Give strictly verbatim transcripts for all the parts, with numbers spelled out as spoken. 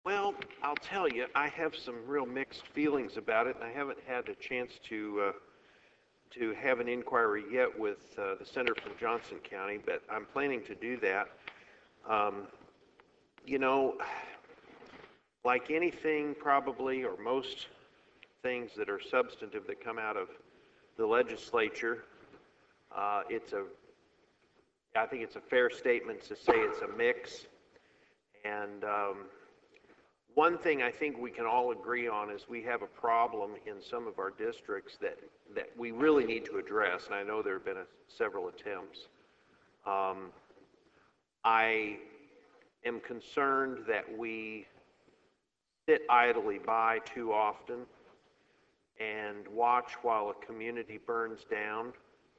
Well, I'll tell you, I have some real mixed feelings about it, and I haven't had a chance to uh, to have an inquiry yet with uh, the senator from Johnson County, but I'm planning to do that. Um, you know, like anything probably, or most things that are substantive that come out of the legislature, uh, it's a, I think it's a fair statement to say it's a mix. And um, one thing I think we can all agree on is we have a problem in some of our districts that, that we really need to address, and I know there have been a, several attempts. Um, I am concerned that we sit idly by too often and watch while a community burns down.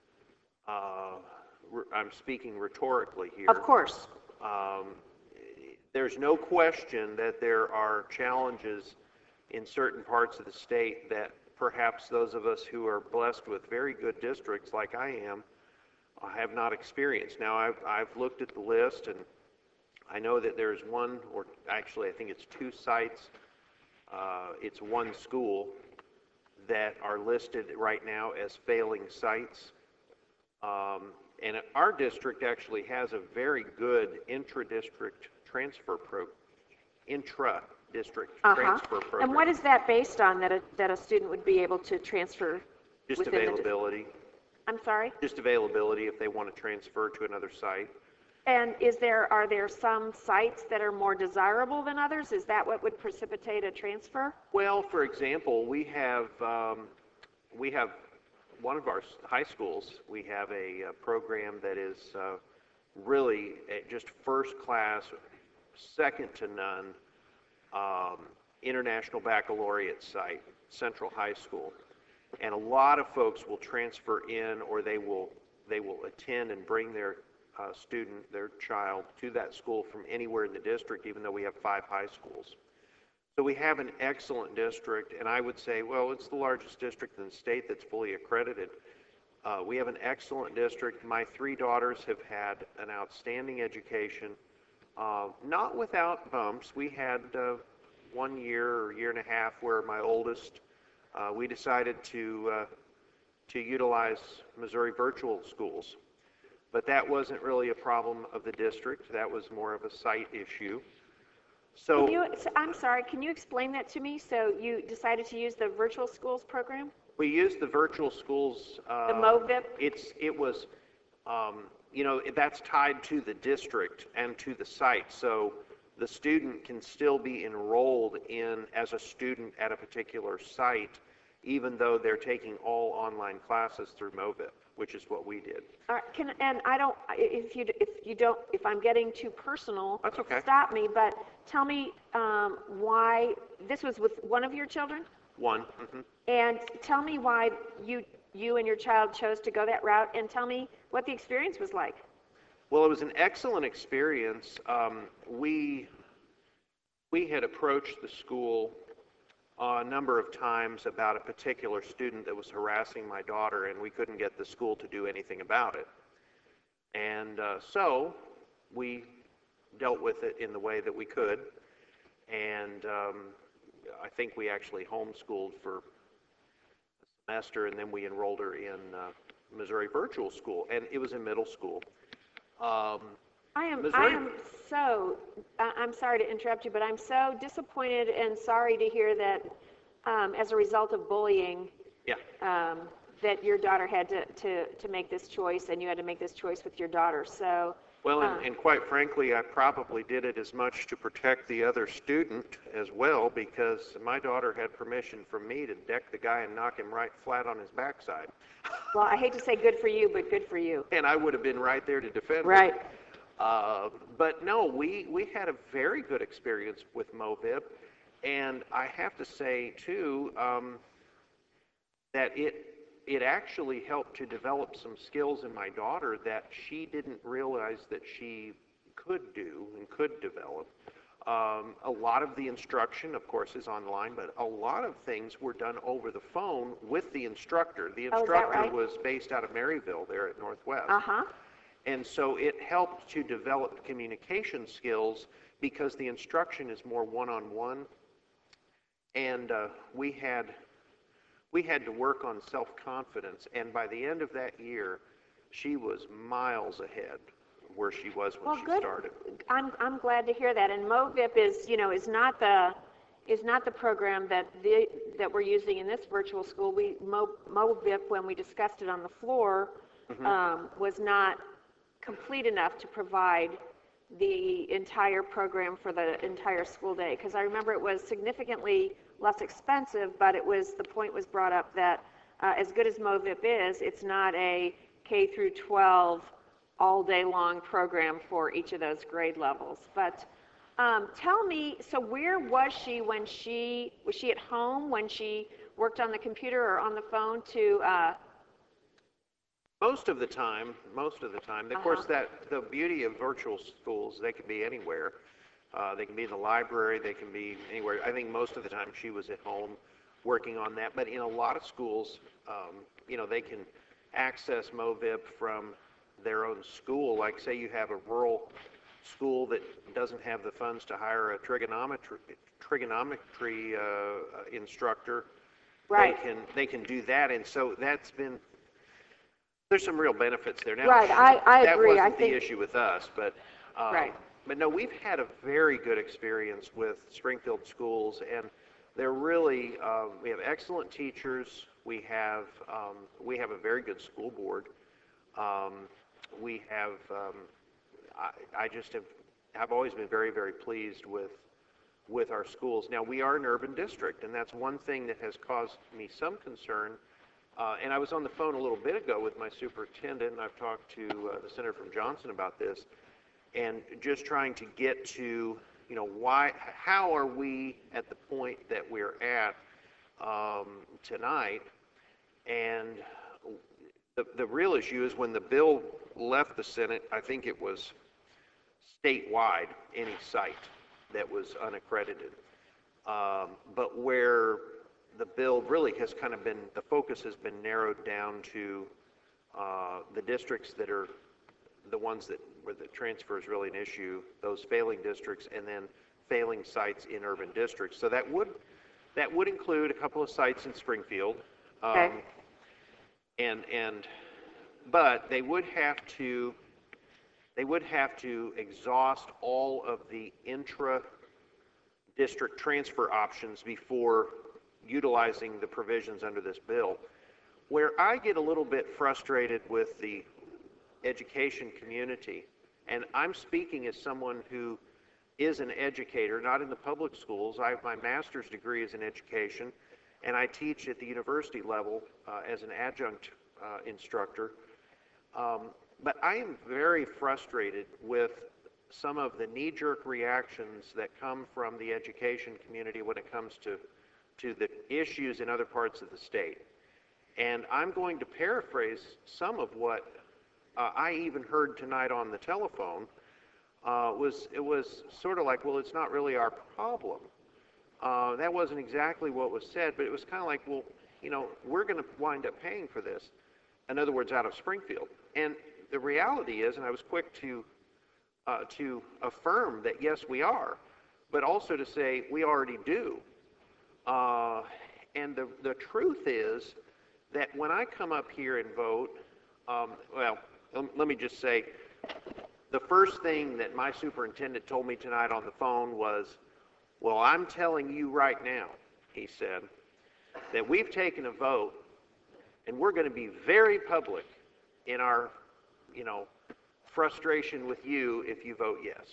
Uh, I'm speaking rhetorically here. Of course. Um, there's no question that there are challenges in certain parts of the state that perhaps those of us who are blessed with very good districts like I am uh, have not experienced. Now, I've, I've looked at the list, and I know that there's one, or actually I think it's two sites, uh, it's one school that are listed right now as failing sites. Um, and our district actually has a very good intra-district transfer pro, intra-district Uh-huh. transfer program. And what is that based on, that a, that a student would be able to transfer Just within the dis- availability. I'm sorry? Just availability if they want to transfer to another site. And is there, are there some sites that are more desirable than others? Is that what would precipitate a transfer? Well, for example, we have um, we have one of our s- high schools. We have a, uh program that is uh, really a just first class, second to none, um, international baccalaureate site, Central High School, and a lot of folks will transfer in, or they will they will attend and bring their uh, student, their child, to that school from anywhere in the district, even though we have five high schools. So we have an excellent district, and I would say, well, it's the largest district in the state that's fully accredited. Uh, we have an excellent district. My three daughters have had an outstanding education, uh, not without bumps. We had uh, one year or year and a half where my oldest, uh, we decided to uh, to utilize Missouri Virtual Schools. But that wasn't really a problem of the district. That was more of a site issue. So, Can you, so I'm sorry, can you explain that to me? So you decided to use the virtual schools program? we used the virtual schools. Uh, The MOVIP? It's it was, um, you know, that's tied to the district and to the site. So the student can still be enrolled in as a student at a particular site, even though they're taking all online classes through MOVIP, which is what we did. All right, can, and I don't, if you, if you don't, if I'm getting too personal, That's okay. stop me, but tell me um, why, this was with one of your children? One. Mm-hmm. And tell me why you, you and your child chose to go that route, and tell me what the experience was like. Well, it was an excellent experience. Um, we we had approached the school a number of times about a particular student that was harassing my daughter, and we couldn't get the school to do anything about it. And uh, so we dealt with it in the way that we could, and um, I think we actually homeschooled for a semester, and then we enrolled her in uh, Missouri Virtual School, and it was in middle school. Um, I am, I Missouri- am so, I- I'm sorry to interrupt you, but I'm so disappointed and sorry to hear that um, as a result of bullying, yeah. um, that your daughter had to, to, to make this choice, and you had to make this choice with your daughter. So, Well, uh, and, and quite frankly, I probably did it as much to protect the other student as well, because my daughter had permission from me to deck the guy and knock him right flat on his backside. well, I hate to say good for you, but good for you. And I would have been right there to defend him. Right. Uh, but no, we, we had a very good experience with MOVIP, and I have to say, too, um, that it it actually helped to develop some skills in my daughter that she didn't realize that she could do and could develop. Um, a lot of the instruction, of course, is online, but a lot of things were done over the phone with the instructor. The Oh, is that instructor right? was based out of Maryville there at Northwest. Uh-huh. And so it helped to develop communication skills because the instruction is more one-on-one, and uh, we had we had to work on self-confidence, and by the end of that year, she was miles ahead of where she was when Well, she good. started. I'm, I'm glad to hear that. And MoVIP is, you know, is not the, is not the program that the, that we're using in this virtual school. We, Mo, MoVIP, when we discussed it on the floor, Mm-hmm. um, was not complete enough to provide the entire program for the entire school day. Because I remember it was significantly less expensive, but it was, the point was brought up that uh, as good as MoVIP is, it's not a K through twelve all day long program for each of those grade levels. But um, tell me, so where was she when she, was she at home when she worked on the computer or on the phone to, uh, Most of the time, most of the time, of course, that the beauty of virtual schools, they can be anywhere. Uh, they can be in the library, they can be anywhere. I think most of the time she was at home working on that. But in a lot of schools, um, you know, they can access MoVIP from their own school. Like, say you have a rural school that doesn't have the funds to hire a trigonometry trigonometry uh, instructor. right? They can they can do that, and so that's been. There's some real benefits there. Now, Right, I, I that agree. I wasn't the think, issue with us, but um, Right. but no, we've had a very good experience with Springfield schools, and they're really um, we have excellent teachers. We have um, we have a very good school board. Um, we have um, I, I just have have always been very very pleased with with our schools. Now, we are an urban district, and that's one thing that has caused me some concern. Uh, and I was on the phone a little bit ago with my superintendent, and I've talked to uh, the senator from Johnson about this, and just trying to get to, you know, why, how are we at the point that we're at um, tonight? And the, the real issue is when the bill left the Senate, I think it was statewide, any site that was unaccredited. Um, but where the bill really has kind of been, the focus has been narrowed down to uh, the districts that are the ones that where the transfer is really an issue, those failing districts, and then failing sites in urban districts. So that would that would include a couple of sites in Springfield, um, Okay. and and but they would have to they would have to exhaust all of the intra-district transfer options before utilizing the provisions under this bill. Where I get a little bit frustrated with the education community, and I'm speaking as someone who is an educator, not in the public schools. I have my master's degree is in education, and I teach at the university level uh, as an adjunct uh, instructor. Um, but I am very frustrated with some of the knee-jerk reactions that come from the education community when it comes to to the issues in other parts of the state. And I'm going to paraphrase some of what uh, I even heard tonight on the telephone. Uh, was it was sort of like, well, it's not really our problem. Uh, that wasn't exactly what was said, but it was kind of like, well, you know, we're going to wind up paying for this. In other words, out of Springfield. And the reality is, and I was quick to uh, to affirm that yes, we are, but also to say we already do. Uh, and the, the truth is that when I come up here and vote, um, well, um, let me just say, the first thing that my superintendent told me tonight on the phone was, well, I'm telling you right now, he said, that we've taken a vote and we're going to be very public in our, you know, frustration with you if you vote yes.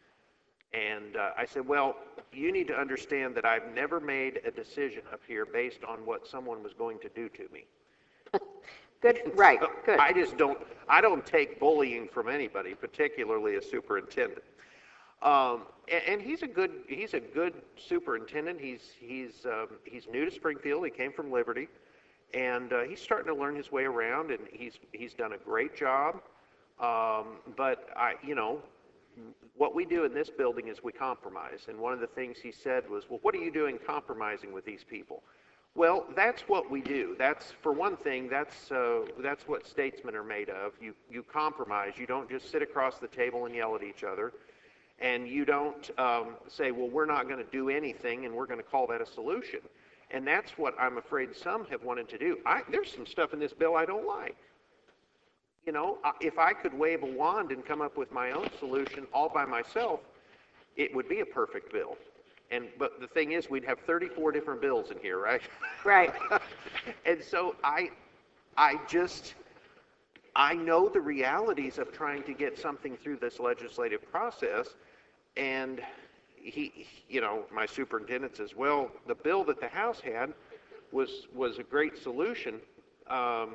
And uh, I said, well, you need to understand that I've never made a decision up here based on what someone was going to do to me. good, right, So good. I just don't, I don't take bullying from anybody, particularly a superintendent. Um, and, and he's a good, he's a good superintendent. He's, he's, um, he's new to Springfield. He came from Liberty, and uh, he's starting to learn his way around, and he's, he's done a great job. Um, but I, you know, what we do in this building is we compromise. And one of the things he said was, well, what are you doing compromising with these people? Well, that's what we do. That's, for one thing, that's, uh, that's what statesmen are made of. You, you compromise. You don't just sit across the table and yell at each other. And you don't um, say, well, we're not going to do anything and we're going to call that a solution. And that's what I'm afraid some have wanted to do. I, there's some stuff in this bill I don't like. You know, if I could wave a wand and come up with my own solution all by myself, it would be a perfect bill. And but the thing is, we'd have thirty-four different bills in here, right? Right. And so I, I just, I know the realities of trying to get something through this legislative process, and he, you know, my superintendent says, well, the bill that the House had was was a great solution. Um,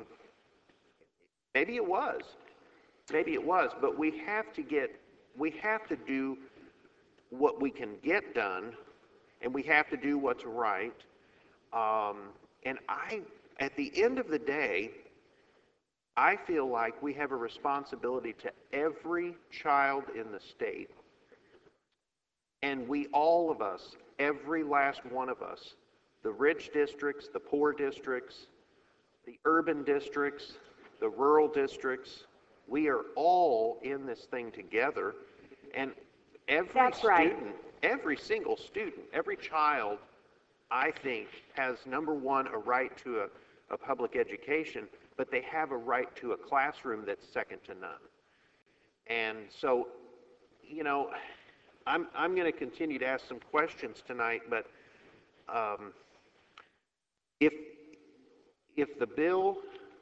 maybe it was, maybe it was, but we have to get, we have to do what we can get done, and we have to do what's right. Um, and I, at the end of the day, I feel like we have a responsibility to every child in the state. And we, all of us, every last one of us, the rich districts, the poor districts, the urban districts, the rural districts, we are all in this thing together. And every That's student, right. every single student, every child, I think, has, number one, a right to a, a public education, but they have a right to a classroom that's second to none. And so, you know, I'm, I'm going to continue to ask some questions tonight, but um, if, if the bill,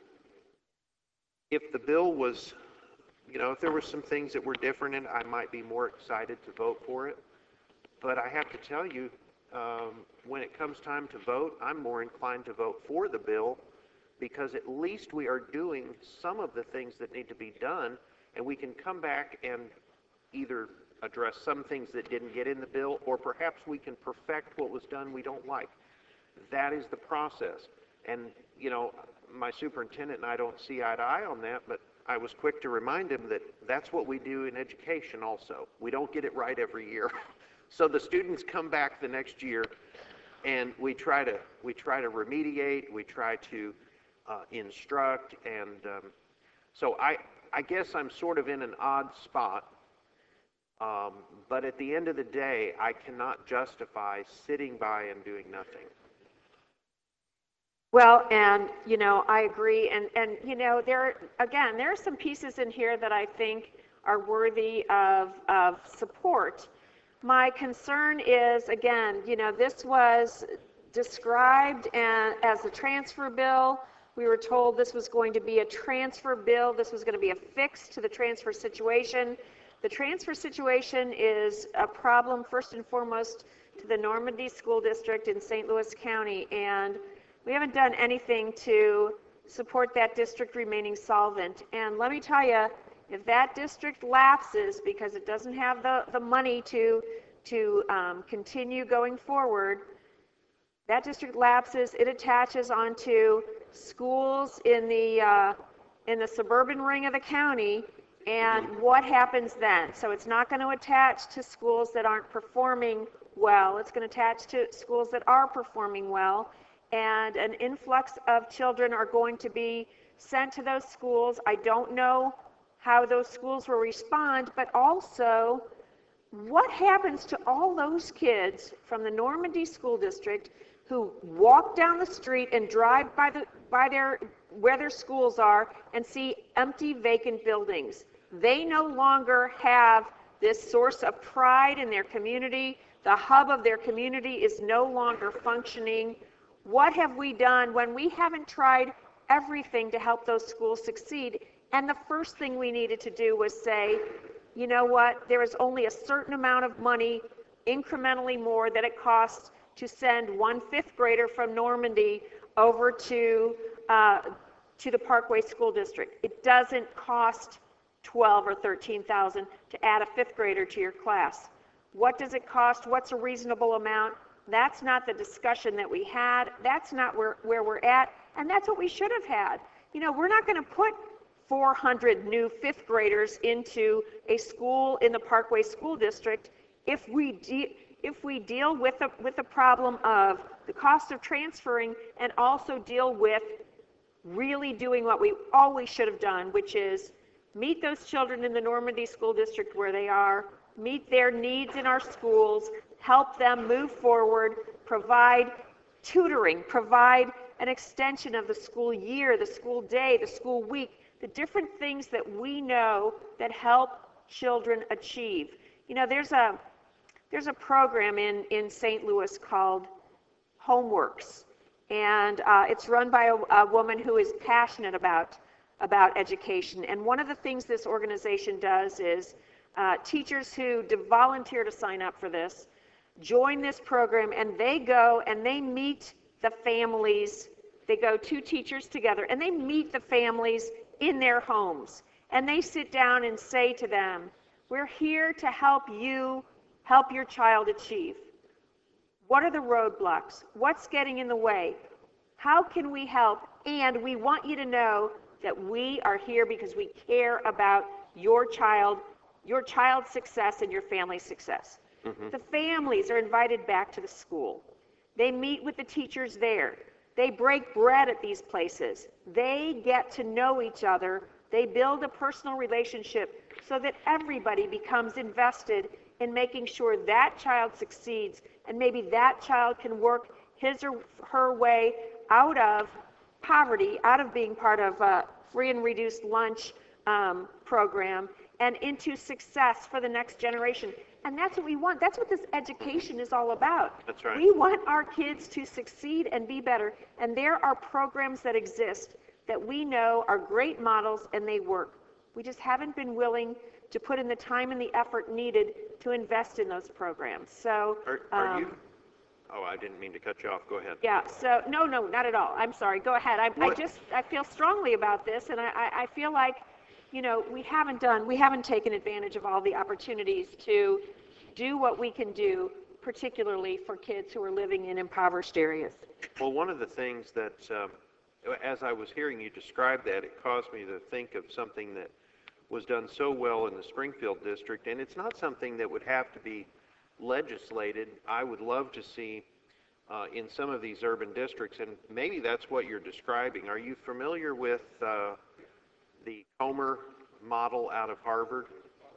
if the bill was, you know, if there were some things that were different in it, I might be more excited to vote for it. But I have to tell you, um, when it comes time to vote, I'm more inclined to vote for the bill, because at least we are doing some of the things that need to be done, and we can come back and either address some things that didn't get in the bill, or perhaps we can perfect what was done we don't like. That is the process. And, you know, my superintendent and I don't see eye to eye on that, but I was quick to remind him that that's what we do in education also. We don't get it right every year. So the students come back the next year, and we try to, we try to remediate, we try to uh, instruct, and um, so I, I guess I'm sort of in an odd spot. Um, but at the end of the day, I cannot justify sitting by and doing nothing. Well, and, you know, I agree. And, and you know, there, again, there are some pieces in here that I think are worthy of, of support. My concern is, again, you know, this was described as a transfer bill. We were told this was going to be a transfer bill. This was going to be a fix to the transfer situation. The transfer situation is a problem, first and foremost, to the Normandy School District in Saint Louis County, and we haven't done anything to support that district remaining solvent. And let me tell you, if that district lapses because it doesn't have the, the money to, to um, continue going forward, that district lapses, it attaches onto schools in the, uh, in the suburban ring of the county. And what happens then? So it's not going to attach to schools that aren't performing well. It's going to attach to schools that are performing well. And an influx of children are going to be sent to those schools. I don't know how those schools will respond, but also what happens to all those kids from the Normandy School District who walk down the street and drive by, the, by their, where their schools are and see empty, vacant buildings? They no longer have this source of pride in their community. The hub of their community is no longer functioning. What have we done when we haven't tried everything to help those schools succeed? And the first thing we needed to do was say, you know what, there is only a certain amount of money, incrementally more, that it costs to send one fifth grader from Normandy over to, uh, to the Parkway School District. It doesn't cost twelve or thirteen thousand to add a fifth grader to your class. What does it cost? What's a reasonable amount? That's not the discussion that we had. That's not where, where we're at, and that's what we should have had. You know, we're not going to put four hundred new fifth graders into a school in the Parkway School District if we de if we deal with the, with the problem of the cost of transferring, and also deal with really doing what we always should have done, which is meet those children in the Normandy School District where they are, meet their needs in our schools, help them move forward, provide tutoring, provide an extension of the school year, the school day, the school week, the different things that we know that help children achieve. You know, there's a there's a program in, in Saint Louis called Homeworks, and uh, it's run by a, a woman who is passionate about about education. And one of the things this organization does is uh, teachers who volunteer to sign up for this join this program, and they go and they meet the families. They go, two teachers together, and they meet the families in their homes, and they sit down and say to them, we're here to help you help your child achieve. What are the roadblocks? What's getting in the way? How can we help? And we want you to know that we are here because we care about your child, your child's success and your family's success. Mm-hmm. The families are invited back to the school. They meet with the teachers there. They break bread at these places. They get to know each other. They build a personal relationship so that everybody becomes invested in making sure that child succeeds, and maybe that child can work his or her way out of poverty, out of being part of a free and reduced lunch um, program, and into success for the next generation. And that's what we want. That's what this education is all about. That's right. We want our kids to succeed and be better. And there are programs that exist that we know are great models and they work. We just haven't been willing to put in the time and the effort needed to invest in those programs. So, are, are um, you? Oh, I didn't mean to cut you off. Go ahead. Yeah. So, no, no, not at all. I'm sorry. Go ahead. I, I just I feel strongly about this, and I, I, I feel like, you know, we haven't done, we haven't taken advantage of all the opportunities to do what we can do, particularly for kids who are living in impoverished areas. Well, one of the things that, um, as I was hearing you describe that, it caused me to think of something that was done so well in the Springfield district, and it's not something that would have to be legislated. I would love to see uh, in some of these urban districts, and maybe that's what you're describing. Are you familiar with uh, the Comer model out of Harvard?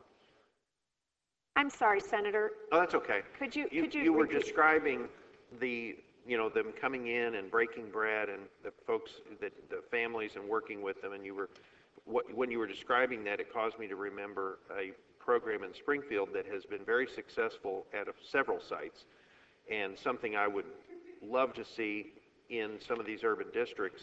I'm sorry, Senator. Oh, that's okay. Could you, You, could you, you were repeat? describing the, you know, them coming in and breaking bread, and the folks, that the families, and working with them, and you were, what, when you were describing that, it caused me to remember a program in Springfield that has been very successful at a, several sites, and something I would love to see in some of these urban districts.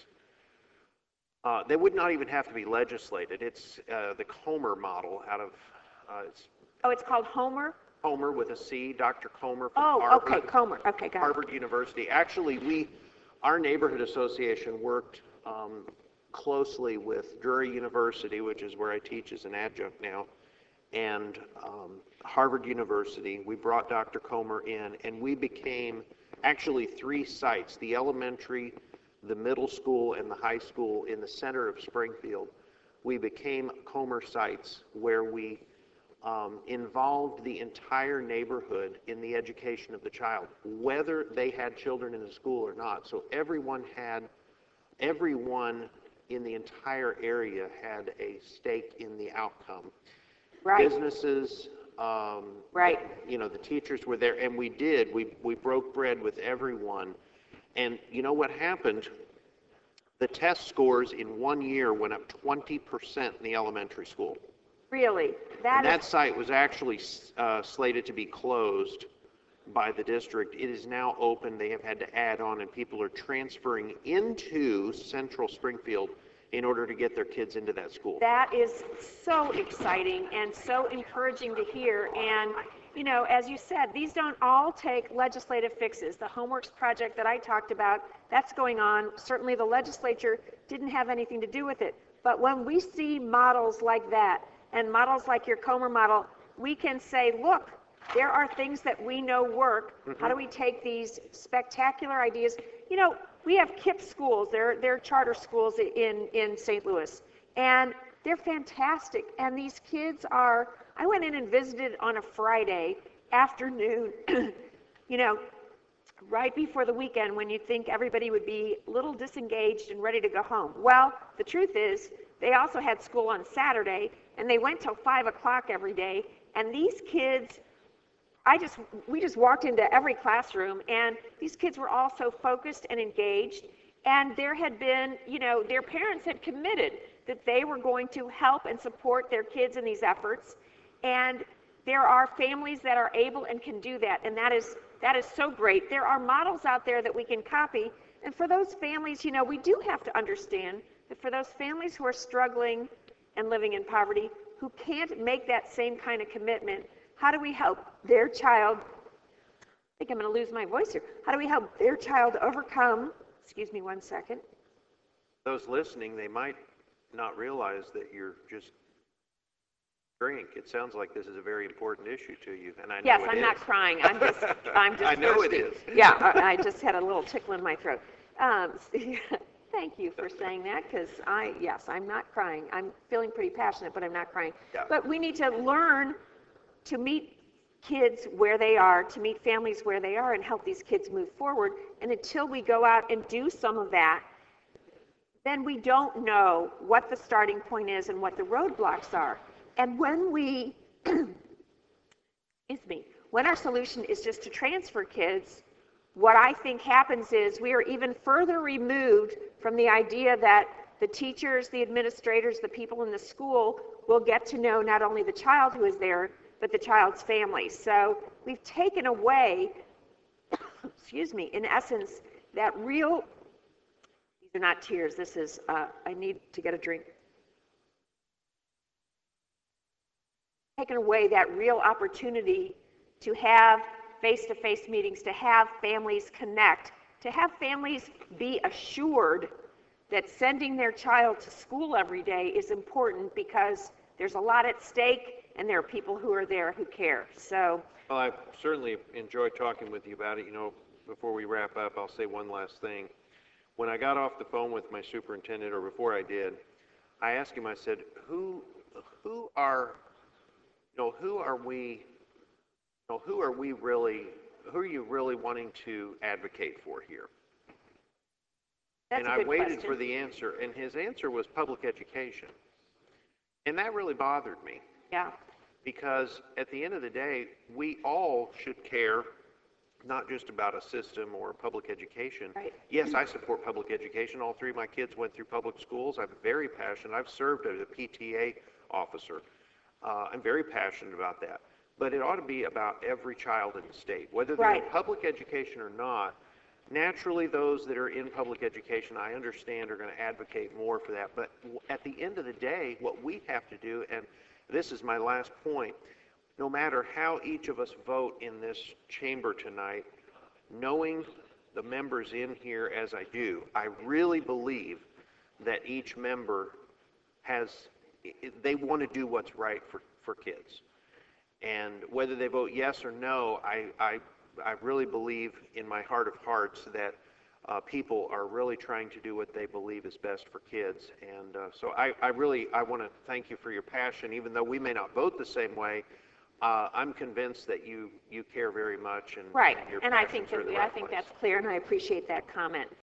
Uh, they would not even have to be legislated. It's uh, the Comer model out of, uh, it's Oh, it's called Homer? Comer with a C, Doctor Comer from Oh, Harvard. okay, Comer. Okay, got it. Harvard University. Actually, we, our neighborhood association worked um, closely with Drury University, which is where I teach as an adjunct now, and um, Harvard University. We brought Doctor Comer in, and we became actually three sites, the elementary, the middle school, and the high school in the center of Springfield. We became Comer sites where we Um, involved the entire neighborhood in the education of the child, whether they had children in the school or not. So everyone had, everyone in the entire area had a stake in the outcome. Right. Businesses, um, Right. you know, the teachers were there, and we did. We we broke bread with everyone. And you know what happened? The test scores in one year went up twenty percent in the elementary school. Really? That And that is, site was actually uh, slated to be closed by the district. It is now open. They have had to add on, and people are transferring into Central Springfield in order to get their kids into that school. that is so exciting and so encouraging to hear. And, you know, as you said, these don't all take legislative fixes. The Homeworks project that I talked about, that's going on. Certainly the legislature didn't have anything to do with it. But when we see models like that, and models like your Comer model, we can say, look, there are things that we know work. Mm-hmm. How do we take these spectacular ideas? You know, we have KIPP schools. They're, they're charter schools in, in Saint Louis. And they're fantastic. And these kids are, I went in and visited on a Friday afternoon, you know, right before the weekend when you think everybody would be a little disengaged and ready to go home. Well, the truth is, they also had school on Saturday, and they went till five o'clock every day, And these kids, I just, we just walked into every classroom, and these kids were all so focused and engaged, and there had been, you know, their parents had committed that they were going to help and support their kids in these efforts, and there are families that are able and can do that, and that is, that is so great. There are models out there that we can copy, and for those families, you know, we do have to understand that for those families who are struggling and living in poverty, who can't make that same kind of commitment, how do we help their child, I think I'm going to lose my voice here, how do we help their child overcome, excuse me one second. Those listening, they might not realize that you're just drink. It sounds like this is a very important issue to you, and I know yes, it I'm is. not crying. I'm just, I'm just I know thirsty. it is. Yeah, I, I just had a little tickle in my throat. Um, thank you for saying that, because I, yes, I'm not crying. I'm feeling pretty passionate, but I'm not crying. Yeah. But we need to learn to meet kids where they are, to meet families where they are, and help these kids move forward. And until we go out and do some of that, then we don't know what the starting point is and what the roadblocks are. And when we, excuse me, when our solution is just to transfer kids, what I think happens is we are even further removed from the idea that the teachers, the administrators, the people in the school will get to know not only the child who is there, but the child's family. So we've taken away, excuse me, in essence, that real, these are not tears, this is, uh, I need to get a drink. Taken away that real opportunity to have face-to-face meetings, to have families connect, to have families be assured that sending their child to school every day is important because there's a lot at stake and there are people who are there who care. So, Well, I certainly enjoyed talking with you about it. You know, before we wrap up, I'll say one last thing. When I got off the phone with my superintendent, or before I did, I asked him, I said, who, who are, you know, who are we, you know, who are we really, who are you really wanting to advocate for here? that's and a I good waited question. for the answer, and his answer was public education. And that really bothered me, Yeah, because at the end of the day, we all should care not just about a system or public education. Right. Yes, I support public education. All three of my kids went through public schools. I'm very passionate. I've served as a P T A officer. Uh, I'm very passionate about that. But it ought to be about every child in the state, whether they're in Right. public education or not. Naturally, those that are in public education, I understand, are going to advocate more for that. But w- at the end of the day, what we have to do, and this is my last point, no matter how each of us vote in this chamber tonight, knowing the members in here as I do, I really believe that each member has, i- i- they want to do what's right for, for kids. And whether they vote yes or no, I, I, I really believe in my heart of hearts that uh, people are really trying to do what they believe is best for kids. And uh, so I, I really, I want to thank you for your passion. even though we may not vote the same way, uh, I'm convinced that you, you care very much, and, right. and your And I think passions are that in the I right think place. that's clear, and I appreciate that comment.